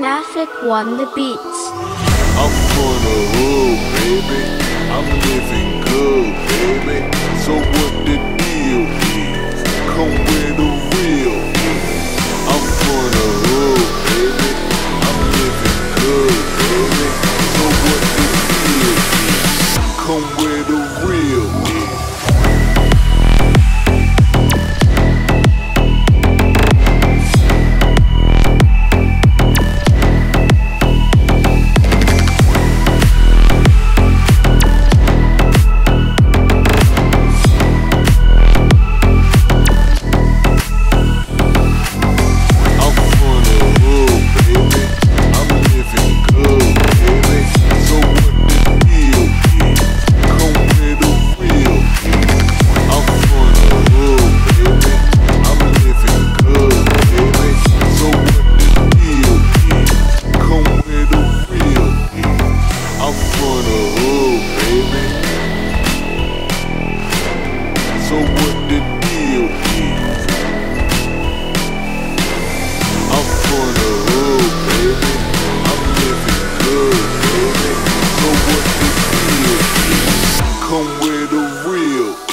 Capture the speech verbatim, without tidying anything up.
Classic One the Beats. I'm from the hood, baby. I'm living good, baby. So what the deal is? Come where the real is. I'm from the hood, baby. I'm living good, baby. So what the deal is? Come where the real is. So what the deal is? I'm from the hood, baby. I'm living good, baby. So what the deal is? Come where the real is.